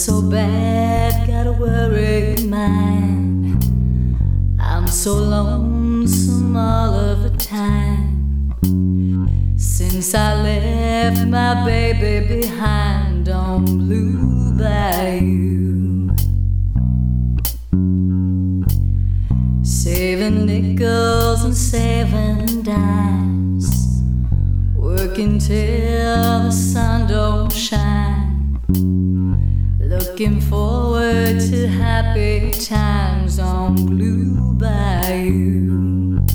so bad, got a worried mind. I'm so lonesome all of the time. Since I left my baby behind on Blue Bayou, saving nickels and saving dimes, working till the sun don't shine, looking forward to happy times on Blue Bayou.